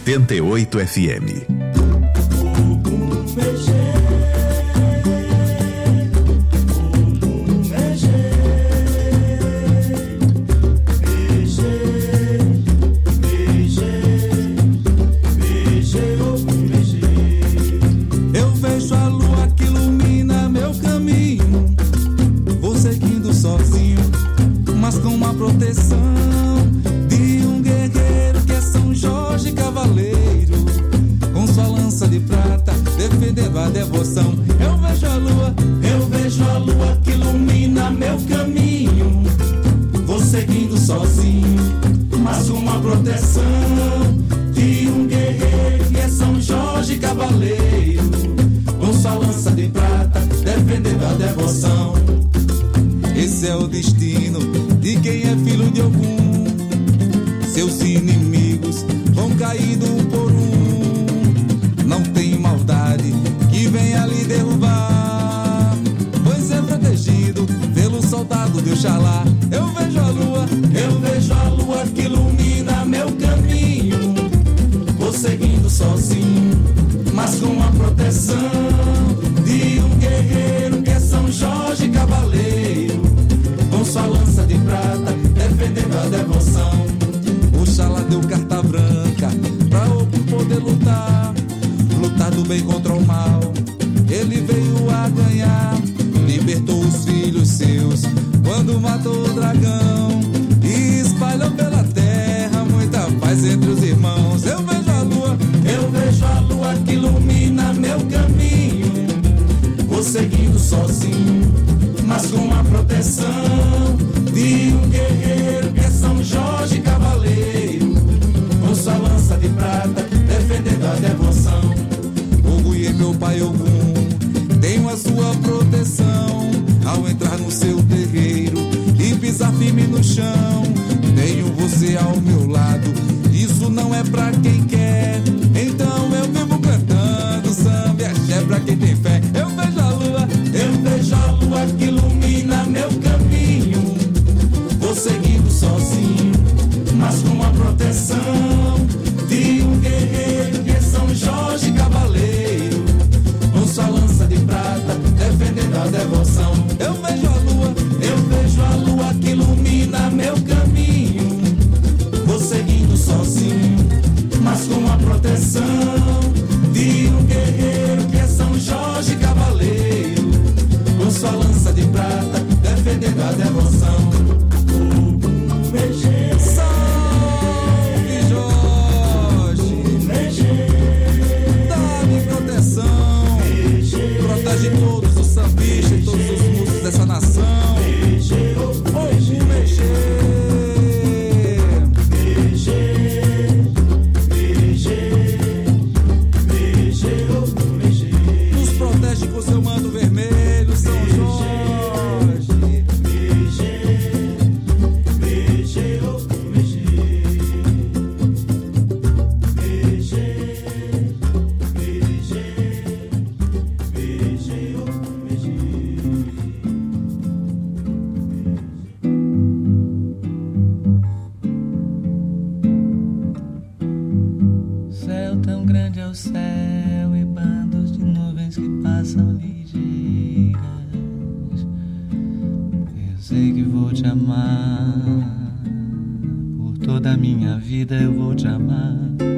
88 FM. Eu vejo a lua que ilumina meu caminho. Vou seguindo sozinho, mas com uma proteção de um guerreiro que é São Jorge Cavaleiro, com sua lança de prata defendendo a devoção. Eu vejo a lua que ilumina meu caminho. Vou seguindo sozinho, mas com uma proteção de um guerreiro que é São Jorge Cavaleiro, com sua lança de prata defendendo a devoção. Esse é o destino de quem é filho de Ogum. Seus inimigos vão caindo um por um. Não tem maldade que venha lhe derrubar, pois é protegido pelo soldado de Oxalá. Eu vejo a lua que ilumina meu caminho. Vou seguindo sozinho, mas com a proteção de um guerreiro que é São Jorge Cavaleiro, com sua lança de prata defendendo a devoção. Oxalá deu carta branca pra Ogum poder lutar do bem contra o mal. Ele veio a ganhar, libertou os filhos seus quando matou o dragão e espalhou pela terra muita paz entre os irmãos. Eu vejo a lua que ilumina meu caminho. Vou seguindo sozinho, mas com a proteção de um guerreiro que é São Jorge Cavaleiro, com sua lança de prata defendendo a devoção. Ogum e meu pai Ogum, tenho a sua proteção ao entrar no seu terreiro e pisar firme no chão. Tenho você ao meu lado, isso não é pra quem quer. Então eu vivo cantando samba e axé pra quem tem fé. Eu vejo a lua que ilumina meu caminho. Vou seguindo sozinho, mas com a proteção de um guerreiro que é São Jorge Cavaleiro, com sua lança de prata defendendo a devoção. Eu vejo a lua que ilumina meu caminho. Vou seguindo sozinho, mas com a proteção de um guerreiro que é São Jorge Cavaleiro, com sua lança de prata defendendo a devoção. Salve Jorge, dá-me proteção, protege todos os sambistas e todos os músicos dessa nação. Ogum mexer. Nos protege com seu manto vermelho, São Jorge. Céu tão grande é o céu e bandos de nuvens que passam ligeiras. Eu sei que vou te amar, por toda a minha vida eu vou te amar.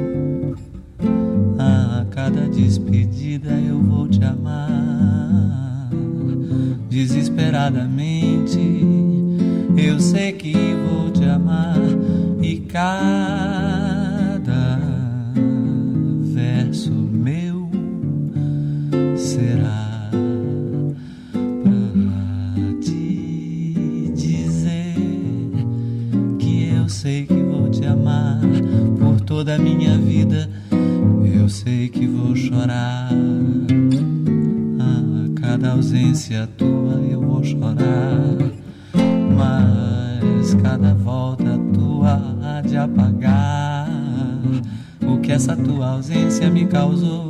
A cada despedida eu vou te amar. Desesperadamente eu sei que vou te amar. E cada verso meu será pra te dizer que eu sei que vou te amar por toda a minha vida. Eu sei que vou chorar. A cada ausência tua eu vou chorar, mas cada volta tua há de apagar o que essa tua ausência me causou.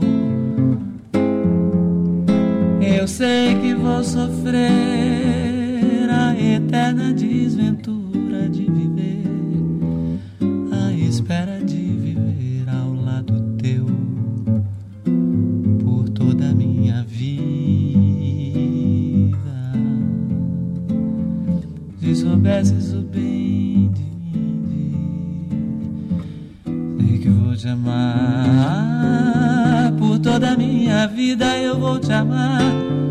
Eu sei que vou sofrer a eterna desventura de viver à espera de viver ao lado soubesses o bem de mim. Sei que vou te amar por toda a minha vida, eu vou te amar.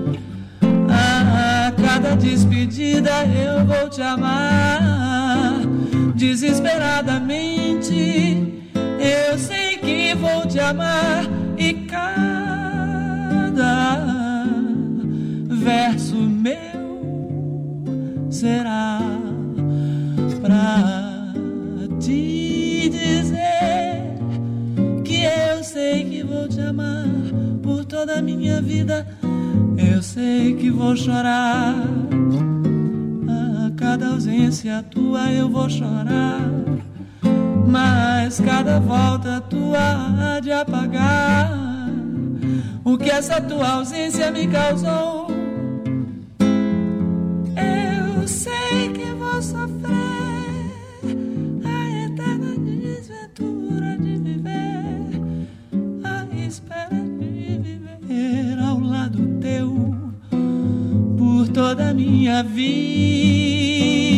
A cada despedida eu vou te amar desesperadamente. Eu sei que vou te amar e cada verso meu será pra te dizer que eu sei que vou te amar por toda a minha vida. Eu sei que vou chorar, a cada ausência tua eu vou chorar, mas cada volta tua há de apagar o que essa tua ausência me causou. Eu sei que vou sofrer a eterna desventura de viver à espera de viver ao lado teu por toda a minha vida.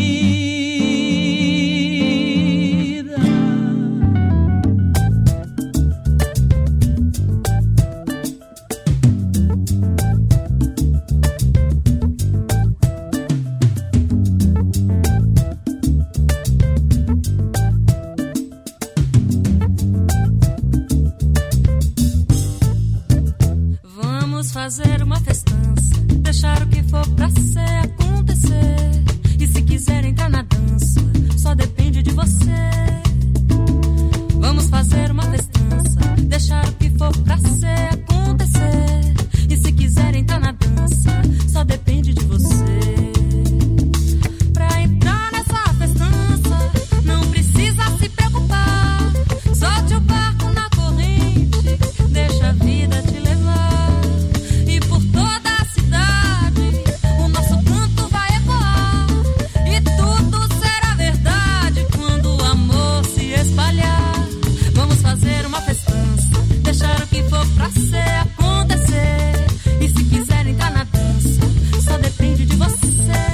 Fazer uma festança, deixar o que for pra ser acontecer. E se quiser entrar na dança, só depende de você. Vamos fazer uma festança, deixar o que for pra ser acontecer. E se quiser entrar na dança, só depende de você. Pra entrar nessa festança, não precisa se preocupar. Solte o barco na corrente, deixa a vida te levar. Por toda a cidade, o nosso canto vai ecoar. E tudo será verdade quando o amor se espalhar. Vamos fazer uma festança, deixar o que for pra ser acontecer. E se quiser entrar na dança, só depende de você.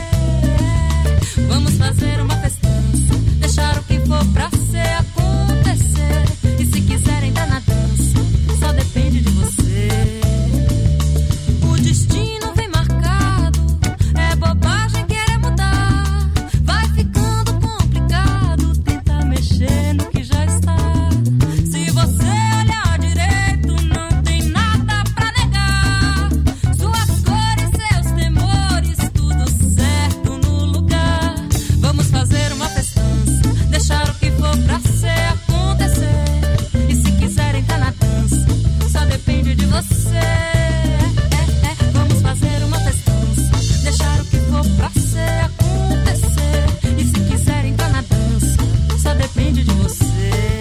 Vamos fazer uma festança, deixar o que for pra ser acontecer. E se quiser entrar na dança, só depende de você. O destino vem marcado, é bobagem querer mudar. Vai ficando complicado, tenta mexer no que já está. Se você olhar direito, não tem nada pra negar. Suas cores, seus temores, tudo certo no lugar. Vamos fazer uma festança, deixar o que for pra ser acontecer. E se quiser entrar na dança, só depende de você. Vamos fazer uma festança, deixar o que for pra ser acontecer. E se quiser entrar na dança, só depende de você.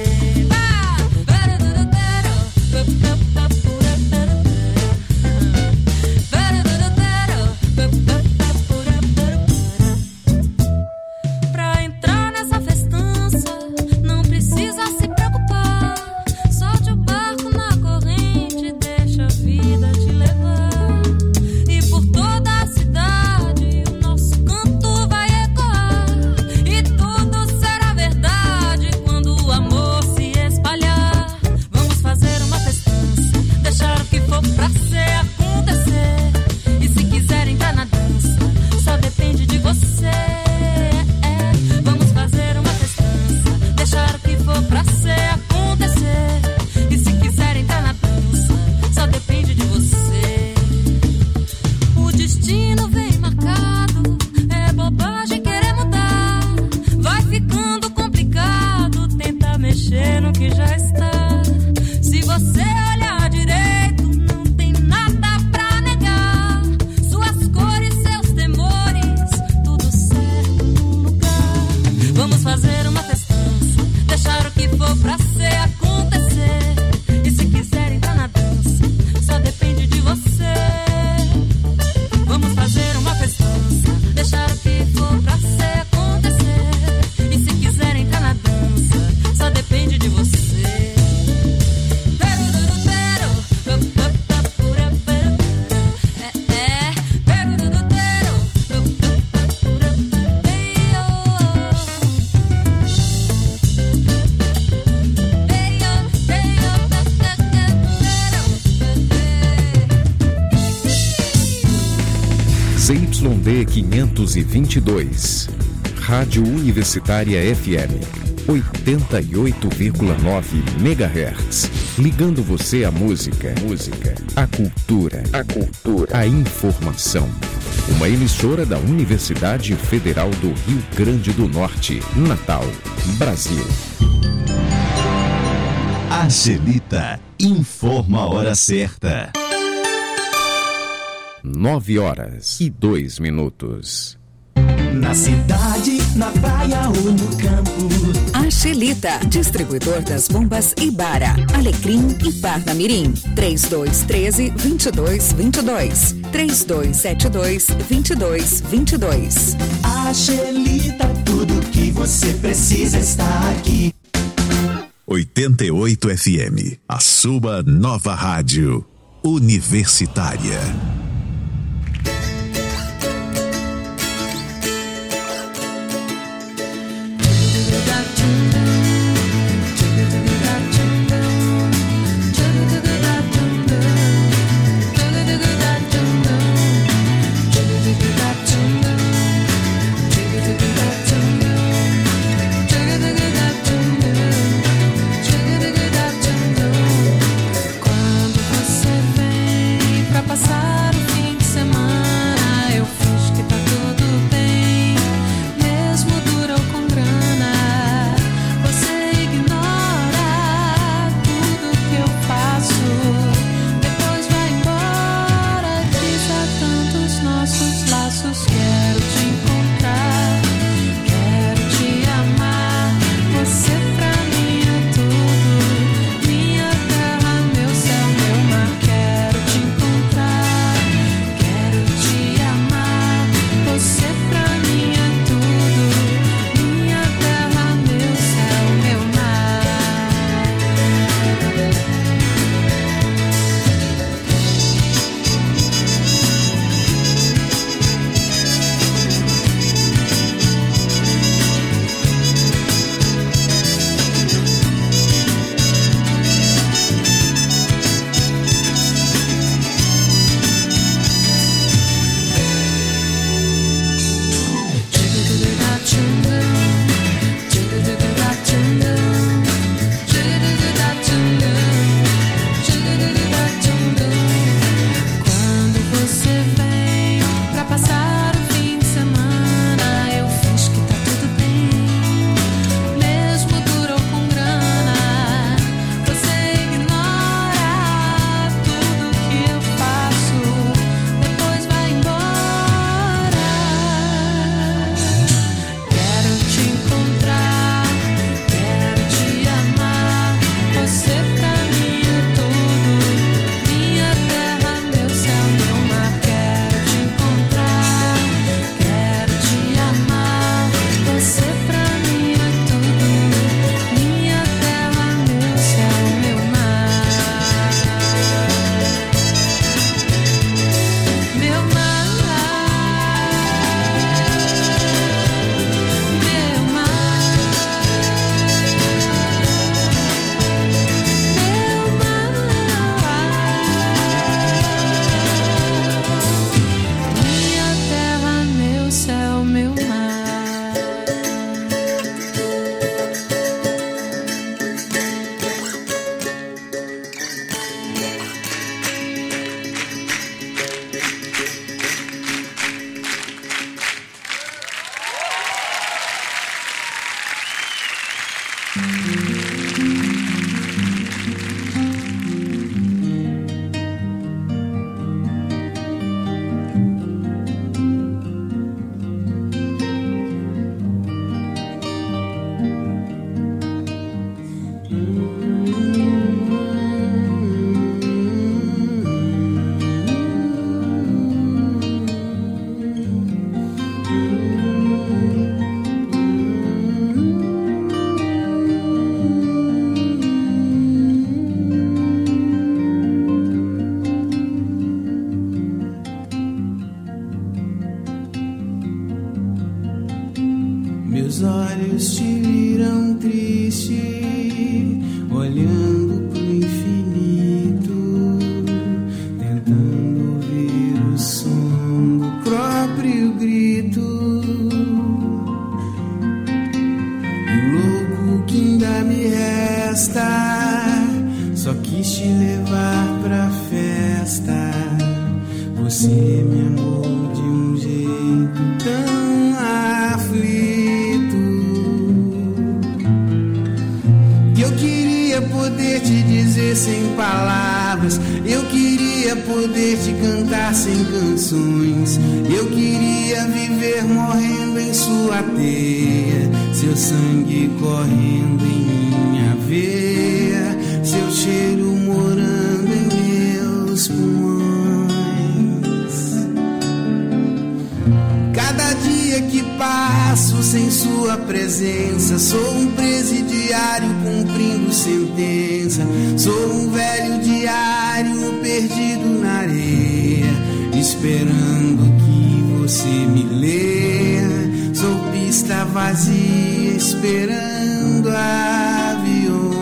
Pra entrar nessa festança, não precisa se preocupar. Solte o barco na corrente, deixa a vida te levar. E por toda a cidade, o nosso canto vai ecoar. E tudo será verdade quando o amor se espalhar. Vamos fazer uma festança, deixar o que for pra ser acontecer. E se quiser entrar na dança, só depende de você. Vamos fazer uma festança, deixar o que for pra ser acontecer. E se quiser entrar na dança, só depende de você. O destino vem marcado, é bobagem querer mudar. Vai ficando complicado, tenta mexer no que já está. Se você olhar direito, não tem nada pra negar. Suas cores, seus temores, tudo certo no lugar. Vamos fazer uma festança, deixar o que for pra ser acontecer. E se quiser entrar na dança, só depende de você. Vamos fazer uma ZYD 522. Rádio Universitária FM 88,9 MHz. Ligando você à música, à cultura, a informação. Uma emissora da Universidade Federal do Rio Grande do Norte, Natal, Brasil. Angelita informa a hora certa. 9h02. Na cidade, na praia ou no campo. Angelita, distribuidor das bombas Ibara, Alecrim e Parnamirim. 3213-2222. 3272-2222. Angelita, tudo que você precisa está aqui. 88 FM, a sua nova rádio universitária. Meus olhos te viram triste, olhando pro infinito, tentando ouvir o som do próprio Você me amou de um jeito tão aflito que eu queria poder te dizer sem palavras. Eu queria poder te cantar sem canções. Eu queria viver morrendo em sua teia, seu sangue correndo em minha veia, seu cheiro morando em meus pulmões. Cada dia que passo sem sua presença, sou um presidiário cumprindo sentença. Sou um velho diário perdido na areia, esperando que você me leia. Sou pista vazia esperando aviões.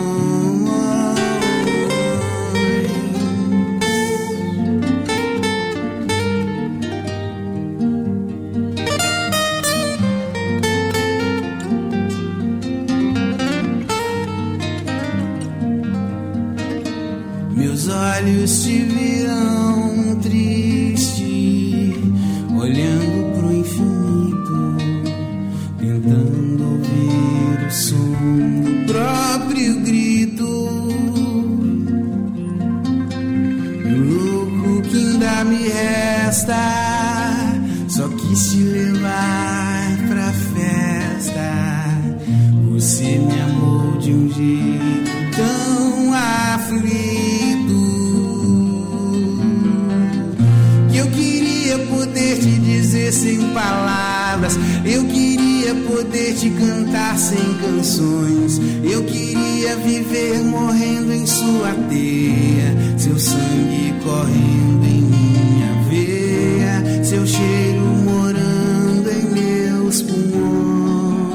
Meus olhos te viram triste, olhando pro infinito, tentando ouvir o som do próprio grito. Louco que ainda me resta, só quis te levar pra festa. Você me amou de um jeito tão aflito que eu queria poder te dizer sem palavras. Eu queria poder te cantar sem canções. Eu queria viver morrendo em sua teia, seu sangue correndo em minha veia, seu cheiro morando em meus pulmões.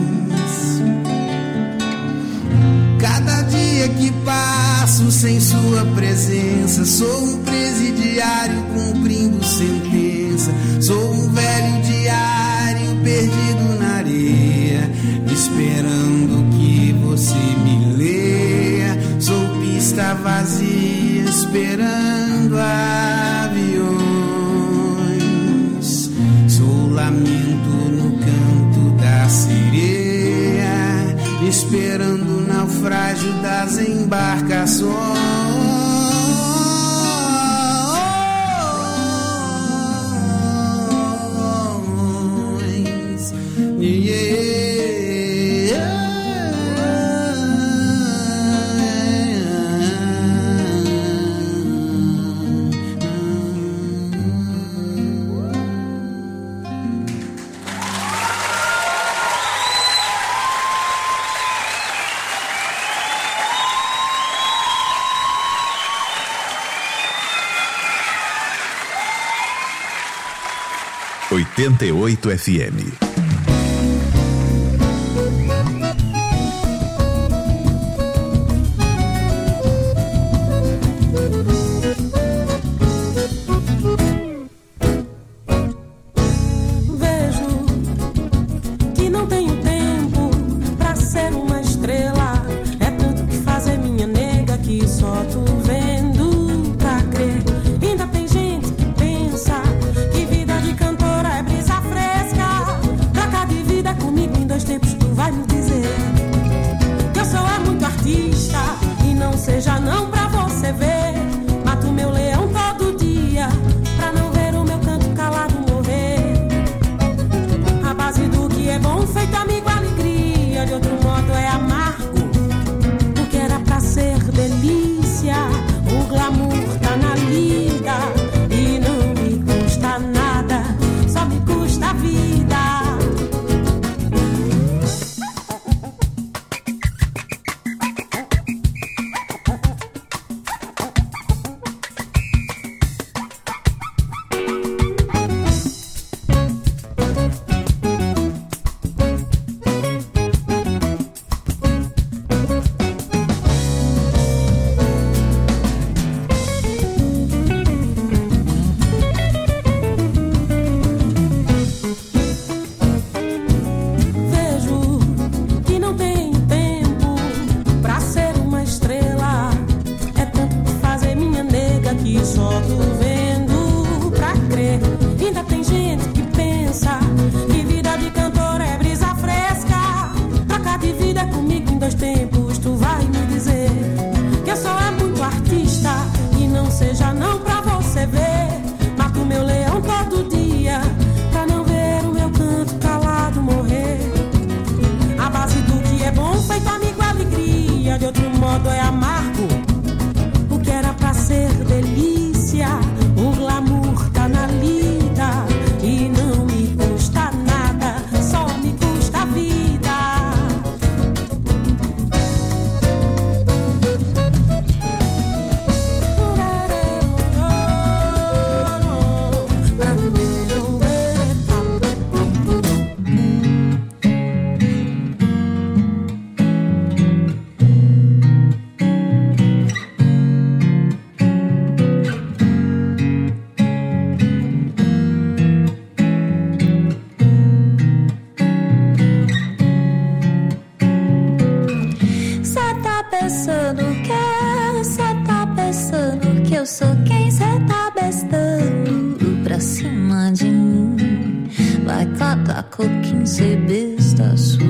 Cada dia que passo sem sua presença, sou um presidiário cumprindo sentença. Sou um velho diário perdido na areia, esperando que você me leia. Sou pista vazia esperando aviões. Sou lamento no canto da sereia, esperando o naufrágio das embarcações. ...88 FM. Ainda tem gente que pensa que vida de cantora é brisa fresca. cada coquinho besta sua.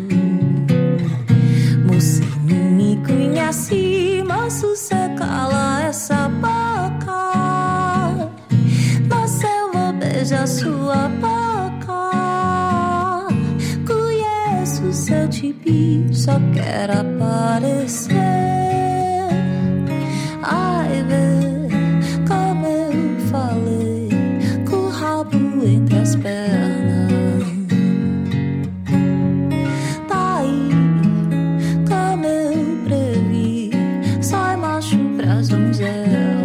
Você não me conhece, mas você cala essa boca. Mas eu vou beijar sua boca. Conheço seu tipo, só quero aparecer. Ai, vê como eu falei, com o rabo entre as pernas. Tá aí, como eu previ, sai macho pras donzelas.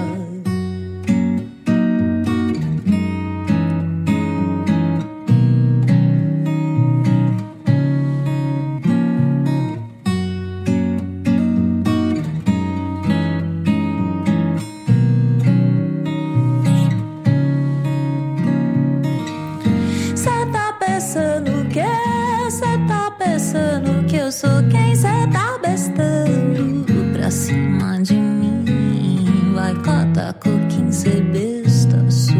Eu sou quem cê tá bestando pra cima de mim. Vai catar coquinho, cê besta sua.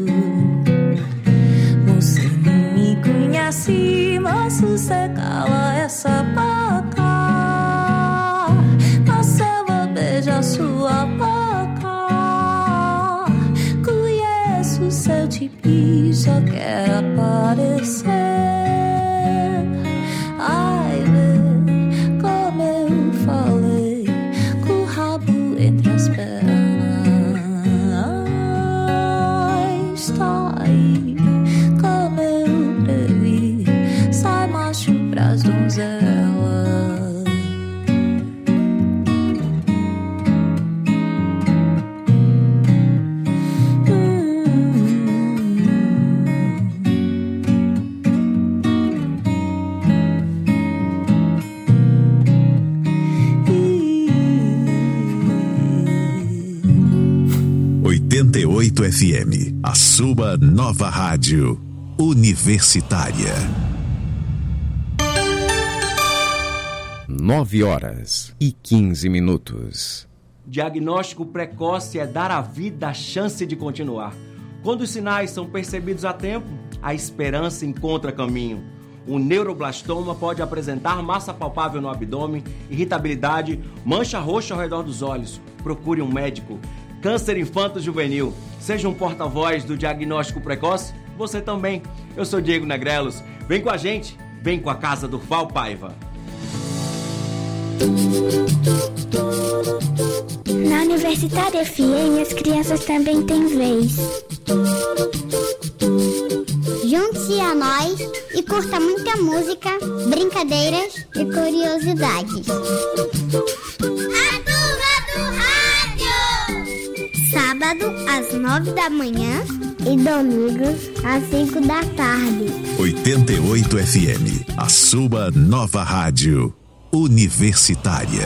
Você não me conhece, mas você cala essa boca. Mas eu vou beijar sua boca. Conheço seu tipo, só quero aparecer. Ai, como eu falei, com o rabo entre as pernas. Ai, está aí, como eu previ, sai macho pras donzelas. FM, a sua nova rádio universitária. 9h15. Diagnóstico precoce é dar à vida a chance de continuar. Quando os sinais são percebidos a tempo, a esperança encontra caminho. O neuroblastoma pode apresentar massa palpável no abdômen, irritabilidade, mancha roxa ao redor dos olhos. Procure um médico. Câncer infanto-juvenil. Seja um porta-voz do diagnóstico precoce, você também. Eu sou Diego Negrelos. Vem com a gente, vem com a Casa do Val Paiva. Na Universitária FM, as crianças também têm vez. Junte-se a nós e curta muita música, brincadeiras e curiosidades. Sábado às 9 da manhã e domingo às 5 da tarde. 88 FM, a sua nova rádio universitária.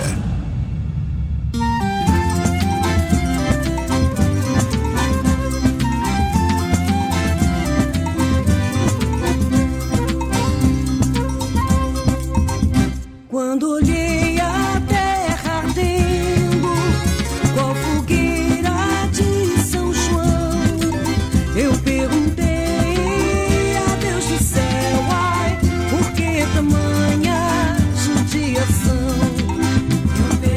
Quando olhei a terra ardendo, qual fogueira de São João, eu perguntei a Deus do céu, ai, por que tamanha judiação? Eu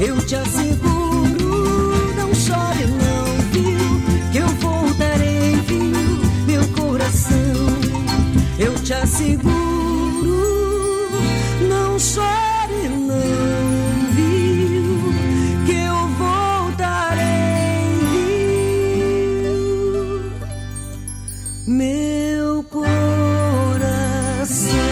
Eu te asseguro, não chore não, viu? Que eu voltarei, viu? Meu coração, eu te asseguro, não chore não, viu? Que eu voltarei, viu? Meu coração.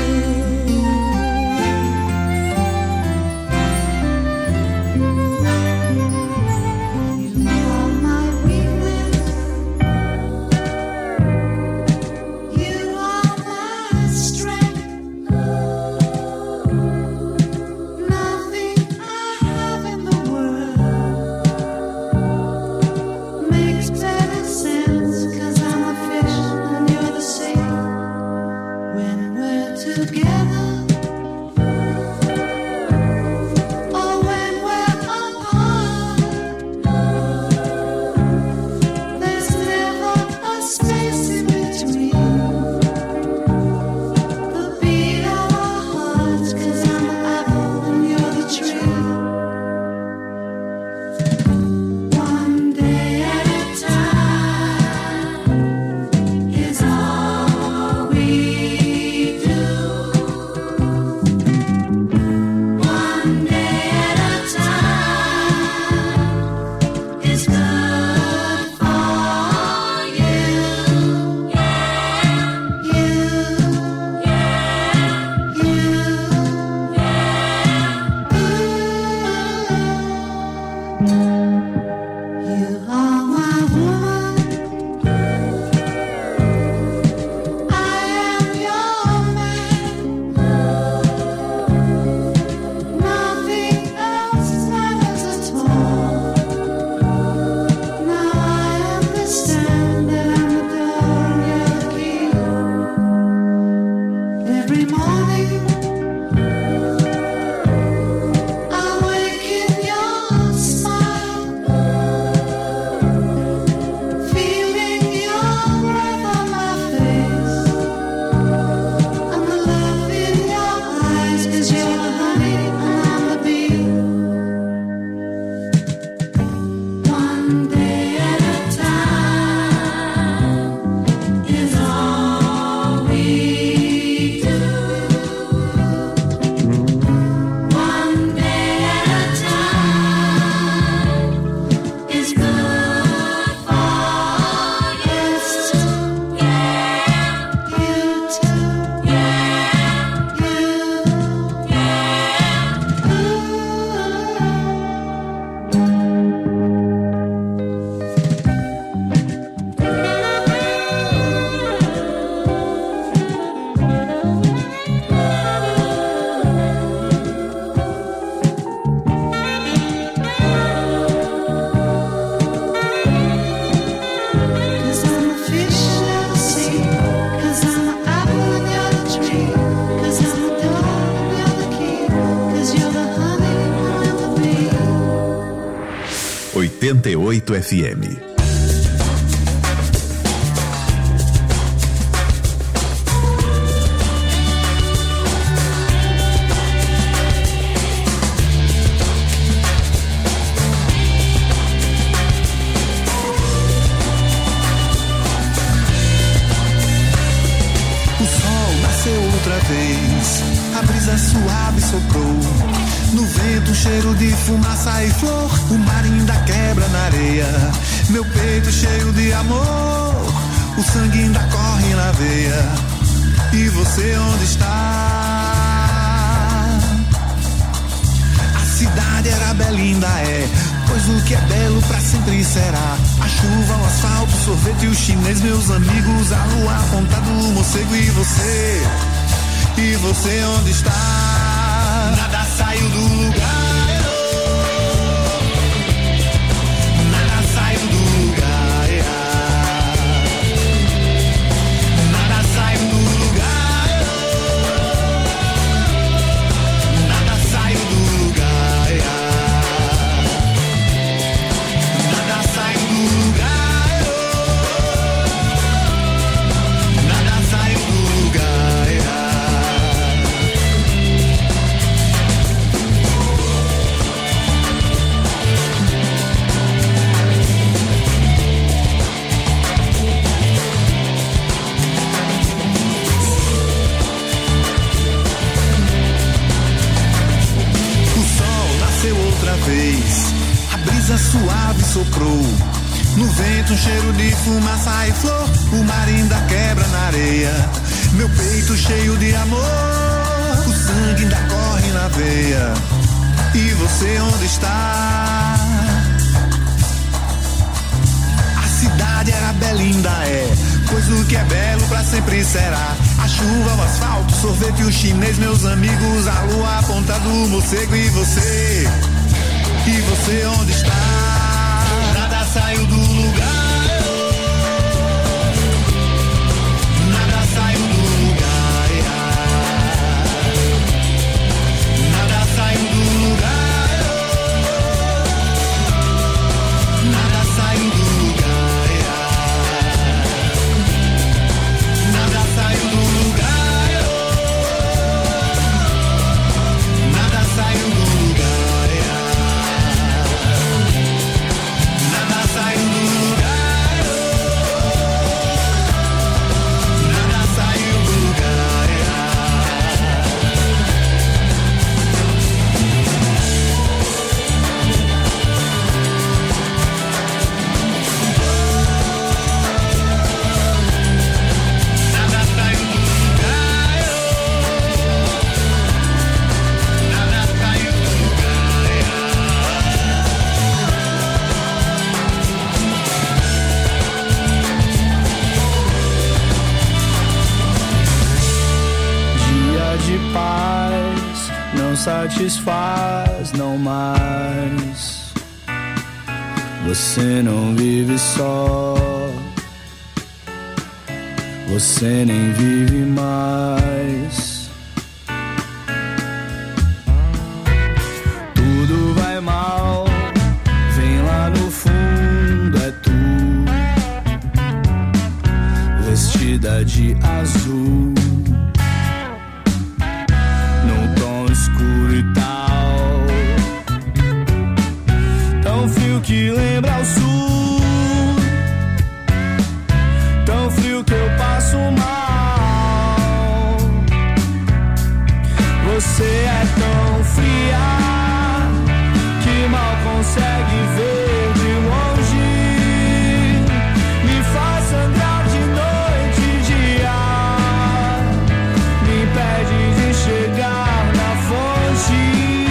FM. O sol nasceu outra vez, a brisa suave soprou. No vento, cheiro de fumaça e flor. O mar ainda quebra na areia. Meu peito cheio de amor. O sangue ainda corre na veia. E você onde está? A cidade era bela e ainda é, pois o que é belo pra sempre será. A chuva, o asfalto, o sorvete e o chinês, meus amigos, a lua apontada, o morcego e você. E você onde está? Nada saiu do lugar, nada saiu do lugar, nada saiu do lugar, nada saiu do lugar, nada saiu do lugar, nada saiu do lugar. primeira vez. A brisa suave soprou, no vento um cheiro de fumaça e flor. O mar ainda quebra na areia, meu peito cheio de amor. O sangue ainda corre na veia. E você onde está? A cidade era bela, ainda é, pois o que é belo pra sempre será. A chuva, o asfalto, o sorvete, o chinês, meus amigos, a lua, a ponta do morcego. E você onde está? Nada saiu do lugar, nada saiu do lugar, nada saiu do lugar, nada saiu do lugar, nada saiu do lugar, nada saiu do lugar, nada saiu do lugar, nada saiu do lugar. Nada saiu do lugar, nada saiu do Dia de paz não satisfaz, não mais. Você não vive só, você nem vive mais. Tudo vai mal, vem lá no fundo, é tu, vestida de azul, num tom escuro e tal, tão frio que lembra o sul, tão frio que eu passo mal. Você é tão fria que mal consegue ver de longe, me faz sangrar de noite e dia, me impede de chegar na fonte.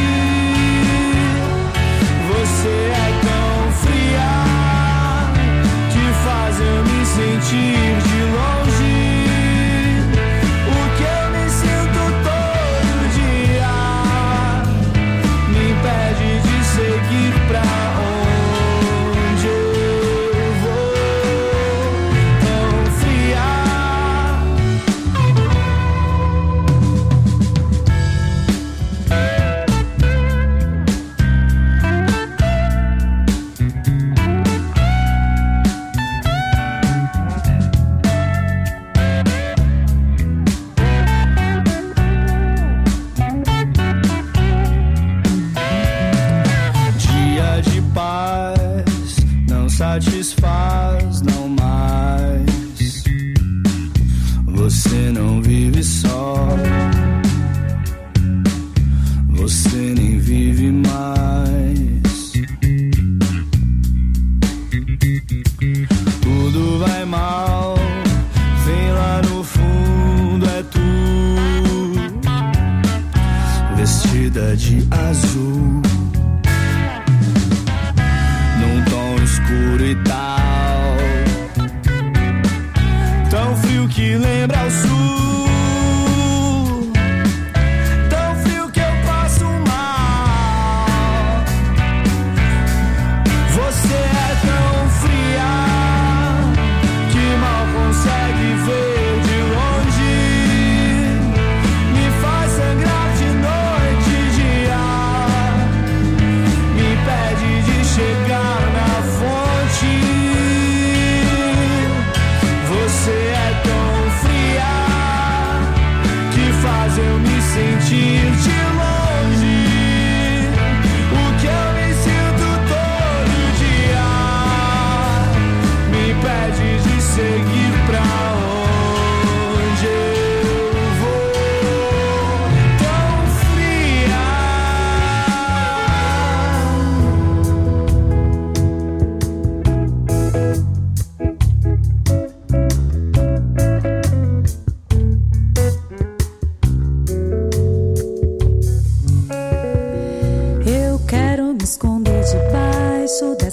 Você é tão fria que faz eu me sentir de longe o que eu me sinto todo dia, me impede de seguir pra onde eu vou. Tão fria. Dia de paz não satisfaz, não mais. Você não vive só, você nem vive mais. Tudo vai mal, vem lá no fundo, é tu, vestida de azul, num tom escuro e tal, tão frio que lembra o sul, tão frio que eu passo mal. Você é tão fria que mal consegue ver de longe, me faz sangrar de noite e dia, me impede de chegar na fonte. Você é tão fria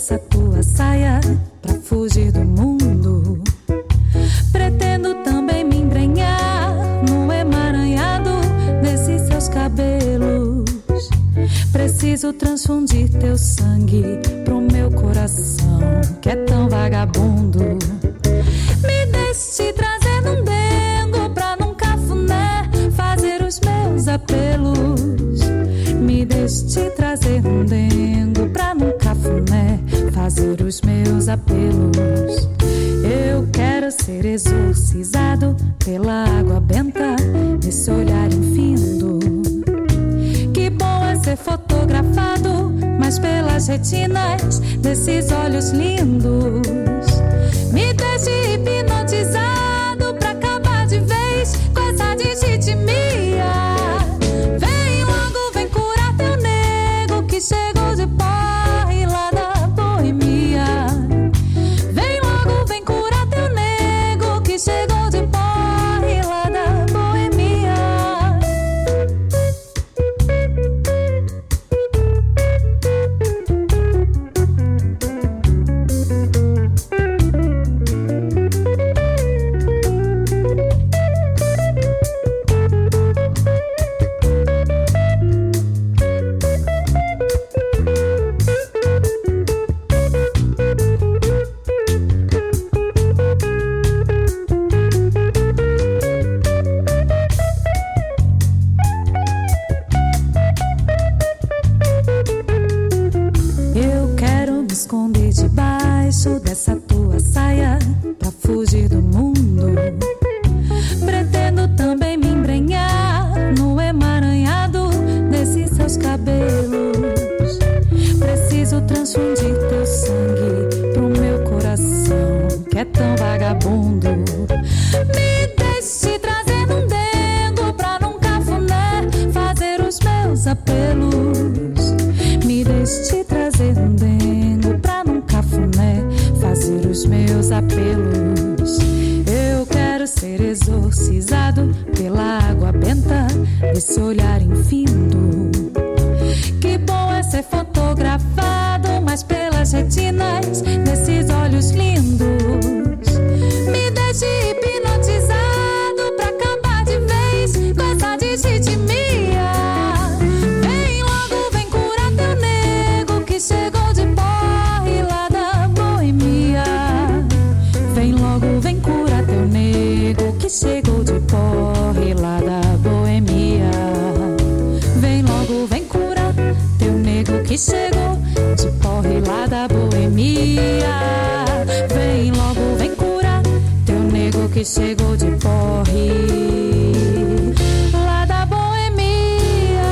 dessa tua saia pra fugir do mundo. Pretendo também me embrenhar no emaranhado desses seus cabelos. Preciso transfundir teu sangue pro meu coração, que é tão vagabundo. Me deixe trazer num dengo pra num cafuné fazer os meus apelos. Me deixe trazer num dengo pra num cafuné fazer os meus apelos. Eu quero ser exorcizado pela água benta desse olhar infindo. Que bom é ser fotografado, mas pelas retinas desses olhos lindos. Me deixe hipnotizado pra acabar de vez com essa digitimia. Vem logo, vem curar teu nego que chegou de porre lá da boemia. Vem logo, vem curar teu nego que chegou de porre lá da boemia. Eu quero me esconder debaixo dessa tua saia pra fugir do mundo. Pretendo também me embrenhar no emaranhado desses seus cabelos. Preciso transfundir teu sangue pro meu coração, que é tão vagabundo. Me deixe trazer num dengo pra num cafuné fazer os meus apelos. Me deixe trazer num dengo pra num cafuné fazer os meus apelos. Eu quero ser exorcizado pela água benta desse olhar infindo. Que bom é ser fotografado, mas pelas retinas desses olhos lindos. Me deixe hipnotizado pra acabar de vez com essa digitimia. Vem logo, vem curar teu nego que chegou de porre lá da boemia. Vem logo, vem curar teu nego que chegou de porre lá da boemia. Vem logo, vem curar teu nego que chegou de porre lá da boemia. Vem logo, vem curar teu nego que chegou de porre lá da boemia.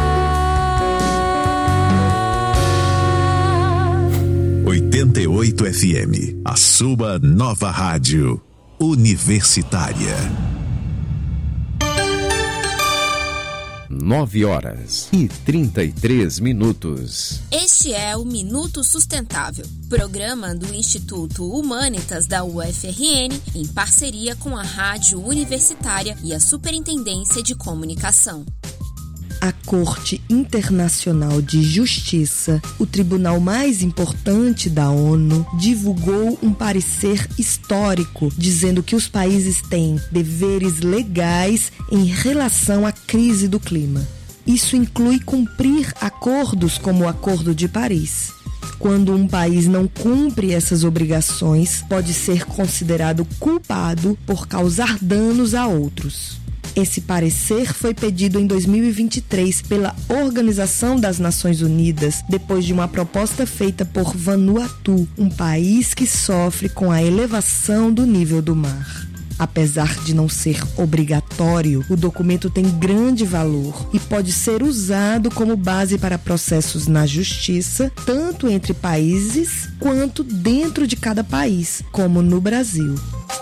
88 FM, a sua nova rádio universitária. 9h33. Este é o Minuto Sustentável, programa do Instituto Humanitas da UFRN, em parceria com a Rádio Universitária e a Superintendência de Comunicação. A Corte Internacional de Justiça, o tribunal mais importante da ONU, divulgou um parecer histórico dizendo que os países têm deveres legais em relação à crise do clima. Isso inclui cumprir acordos como o Acordo de Paris. Quando um país não cumpre essas obrigações, pode ser considerado culpado por causar danos a outros. Esse parecer foi pedido em 2023 pela Organização das Nações Unidas, depois de uma proposta feita por Vanuatu, um país que sofre com a elevação do nível do mar. Apesar de não ser obrigatório, o documento tem grande valor e pode ser usado como base para processos na justiça, tanto entre países quanto dentro de cada país, como no Brasil.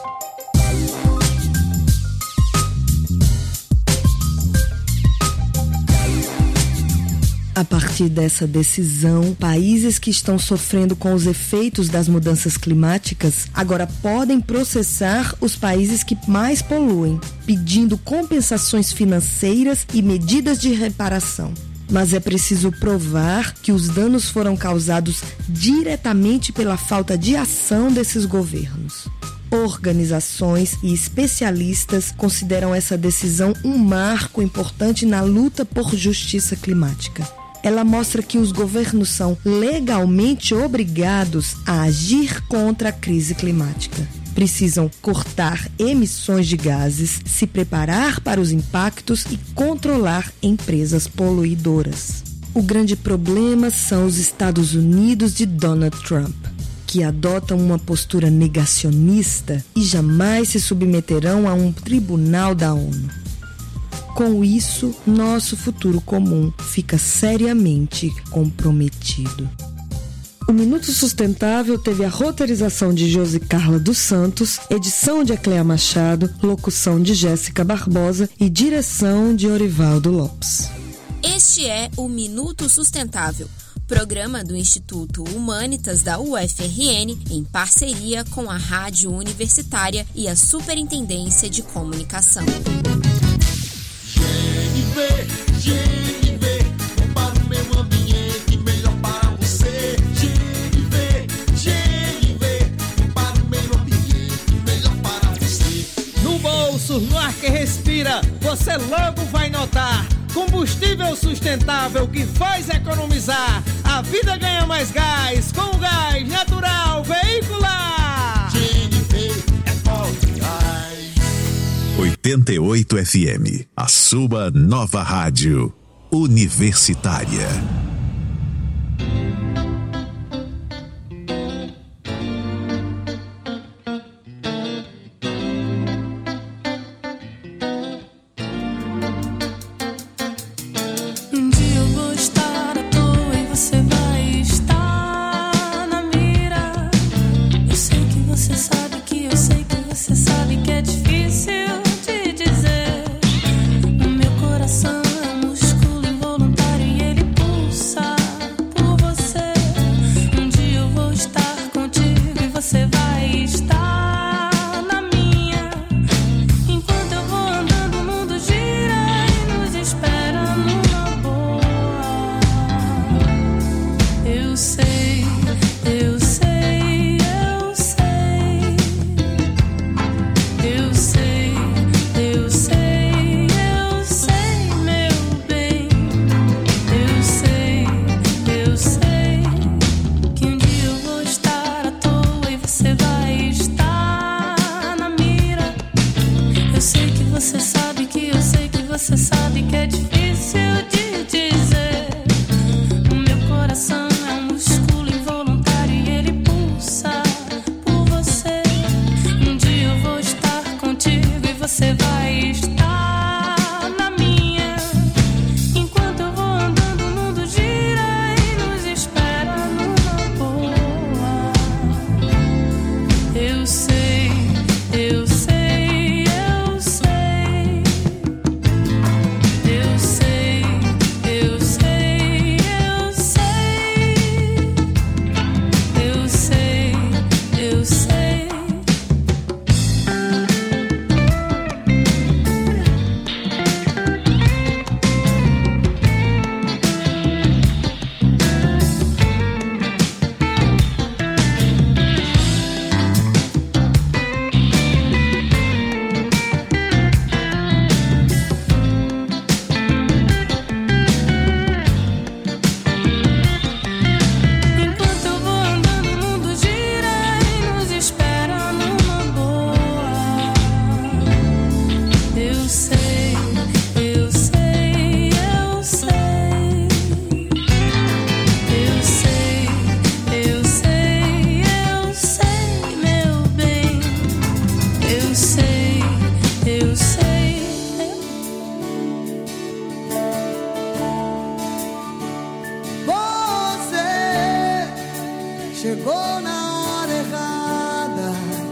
A partir dessa decisão, países que estão sofrendo com os efeitos das mudanças climáticas agora podem processar os países que mais poluem, pedindo compensações financeiras e medidas de reparação. mas é preciso provar que os danos foram causados diretamente pela falta de ação desses governos. Organizações e especialistas consideram essa decisão um marco importante na luta por justiça climática. Ela mostra que os governos são legalmente obrigados a agir contra a crise climática. Precisam cortar emissões de gases, se preparar para os impactos e controlar empresas poluidoras. O grande problema são os Estados Unidos de Donald Trump, que adotam uma postura negacionista e jamais se submeterão a um tribunal da ONU. Com isso, nosso futuro comum fica seriamente comprometido. O Minuto Sustentável teve a roteirização de Josi Carla dos Santos, edição de Ecléa Machado, locução de Jéssica Barbosa e direção de Orivaldo Lopes. Este é o Minuto Sustentável, programa do Instituto Humanitas da UFRN, em parceria com a Rádio Universitária e a Superintendência de Comunicação. GNV, bom para o meio ambiente, melhor para você. GNV, bom para o meio ambiente, melhor para você. No bolso, no ar que respira, você logo vai notar. Combustível sustentável que faz economizar. A vida ganha mais gás com o gás natural veicular. GNV é forte gás. 88 FM, a sua nova rádio universitária. Chegou na hora errada,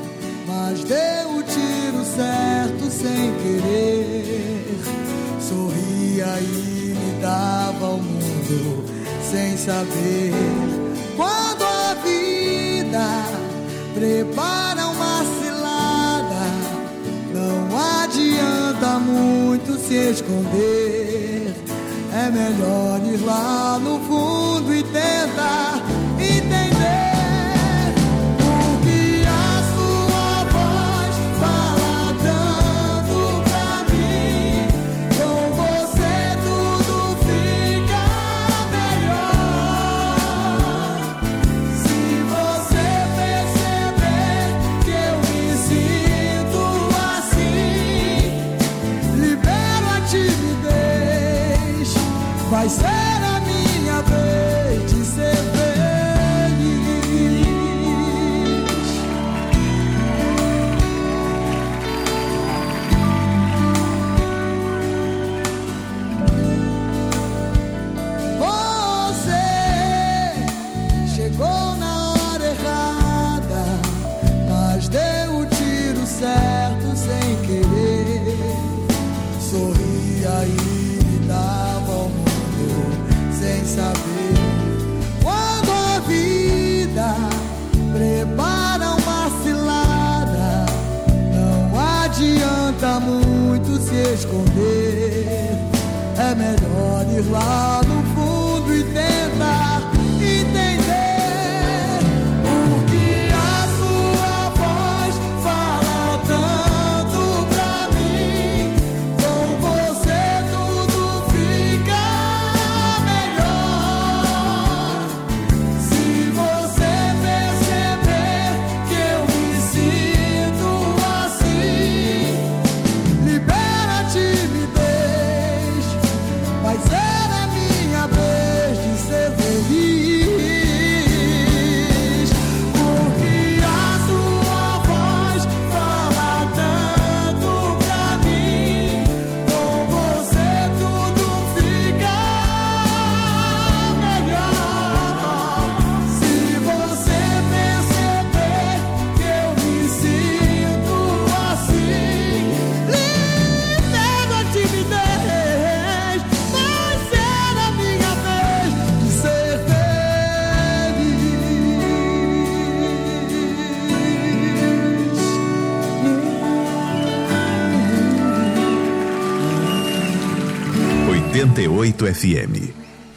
mas deu o tiro certo sem querer. Sorria e me dava o mundo sem saber. Quando a vida prepara uma cilada, não adianta muito se esconder. é melhor ir lá no fundo e tentar entender. Vai ser a minha vez de ser feliz. Você chegou na hora errada, mas deu o tiro certo sem querer. Sorria e me dava o sem saber. Quando a vida prepara uma cilada, não adianta muito se esconder. É melhor ir lá no fundo e tentar entender. Porque a sua voz fala tanto pra mim. Com você tudo fica FM.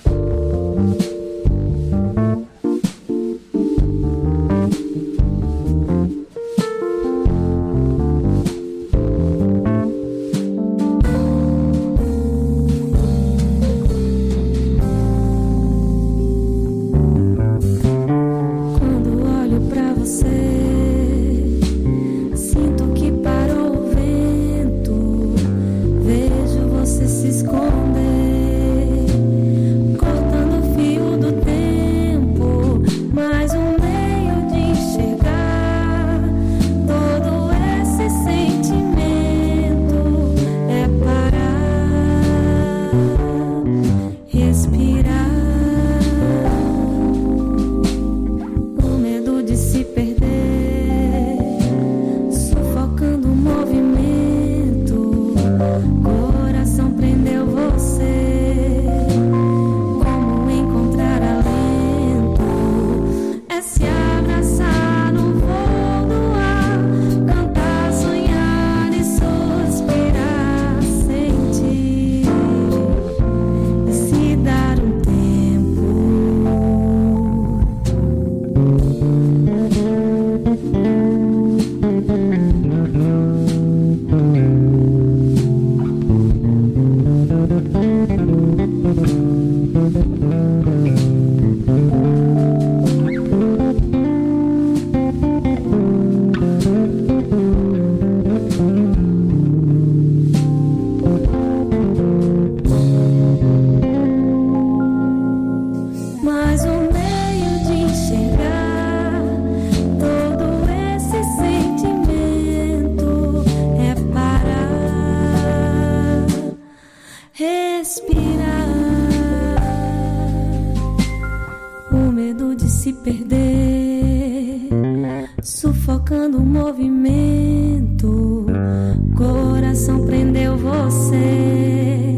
sufocando o movimento. Coração prendeu você.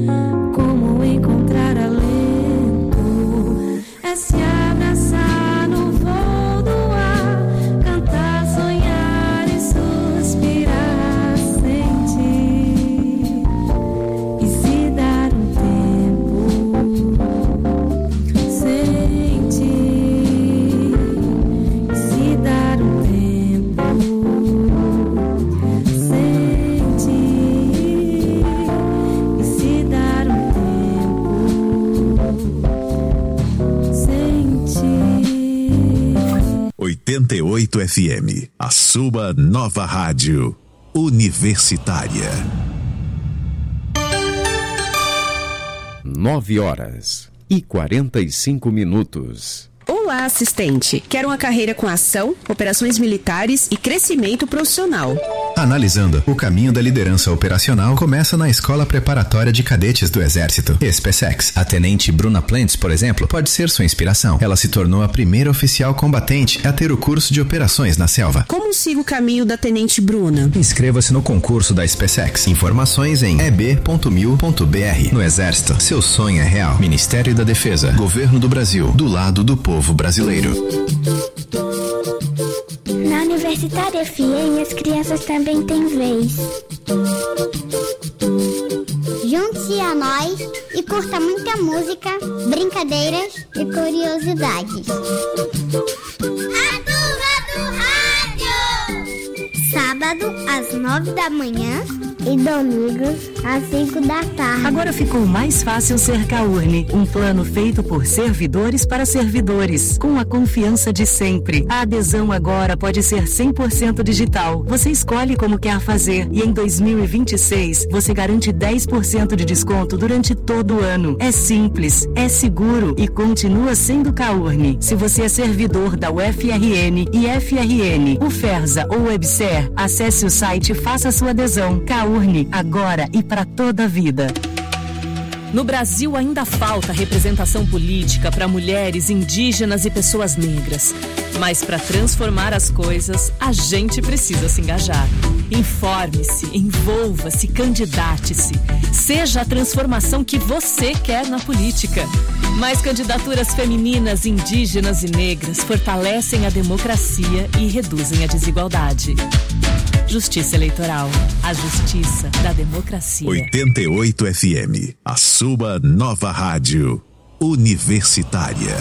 Como encontrar alento? É se abraçar no voo do ar, cantar, sonhar e suspirar, sentir e se dar um tempo. 88 FM, a sua nova rádio universitária. 9h45. Olá, assistente. Quero uma carreira com ação, operações militares e crescimento profissional. Analisando, o caminho da liderança operacional começa na Escola Preparatória de Cadetes do Exército, SpaceX. A tenente Bruna Plantz, por exemplo, pode ser sua inspiração. Ela se tornou a primeira oficial combatente a ter o curso de operações na selva. Como sigo o caminho da tenente Bruna? Inscreva-se no concurso da SpaceX. Informações em eb.mil.br. No Exército, seu sonho é real. Ministério da Defesa, Governo do Brasil, do lado do povo brasileiro. Na Universitária FM, as crianças também têm vez. Junte-se a nós e curta muita música, brincadeiras e curiosidades. A Turma do Rádio! Sábado, às 9 da manhã e domingos, às 5 da tarde. Agora ficou mais fácil ser Caurne, um plano feito por servidores para servidores, com a confiança de sempre. A adesão agora pode ser 100% digital. Você escolhe como quer fazer e em 2026 você garante 10% de desconto durante todo o ano. É simples, é seguro e continua sendo Caurne. Se você é servidor da UFRN e FRN, UFERSA ou WebSer, acesse o site e faça sua adesão. Caurne, agora e para toda a vida. No Brasil ainda falta representação política para mulheres, indígenas e pessoas negras. Mas para transformar as coisas, a gente precisa se engajar. Informe-se, envolva-se, candidate-se. Seja a transformação que você quer na política. Mais candidaturas femininas, indígenas e negras fortalecem a democracia e reduzem a desigualdade. Justiça Eleitoral, a justiça da democracia. 88 FM, a sua nova rádio universitária.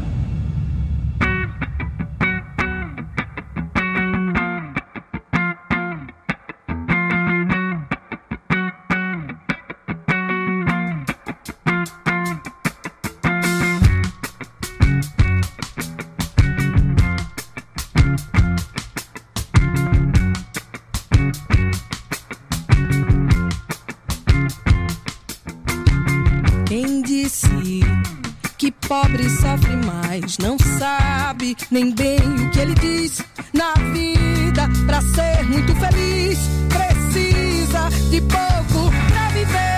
Pobre sofre mais, não sabe nem bem o que ele diz. Na vida, pra ser muito feliz, precisa de pouco pra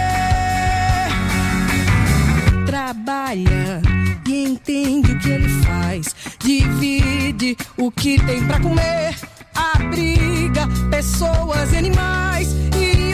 viver. Trabalha e entende o que ele faz, divide o que tem pra comer, abriga pessoas e animais e